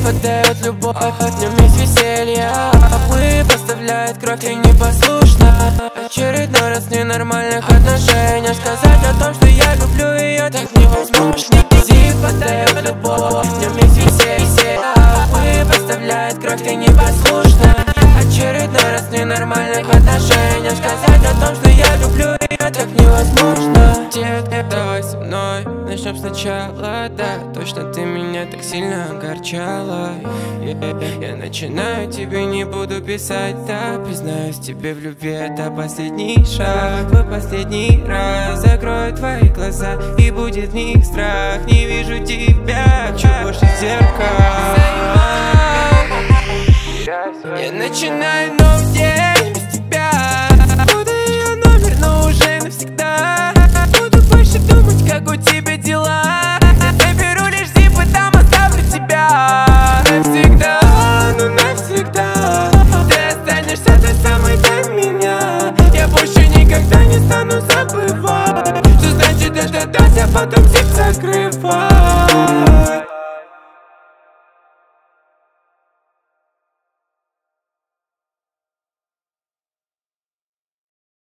подает любовь, в нем есть веселье. Увы, поставляет кровь и непослушна. Очередной раз в ненормальных отношениях. Сказать о том, что я люблю ее, так невозможно. Зиг подает любовь, в нем есть веселье. Увы, поставляет кровь и непослушна. Очередной раз в ненормальных отношениях. Сказать о том, что я люблю ее, так невозможно. Давай со мной начнем сначала, да. Точно ты меня так сильно огорчала. Я начинаю тебе, не буду писать, да. Признаюсь тебе в любви, это последний шаг. В последний раз закрою твои глаза, и будет в них страх. Не вижу тебя, хочу больше зеркал. Я начинаю новый день без тебя. Буду ее номер, но уже навсегда. Буду больше думать, как у тебя дела. Наберу лишь зип и там оставлю тебя. Навсегда, ну навсегда. Ты останешься той самой для меня. Я больше никогда не стану забывать. Что значит это дать, а потом зип закрывать.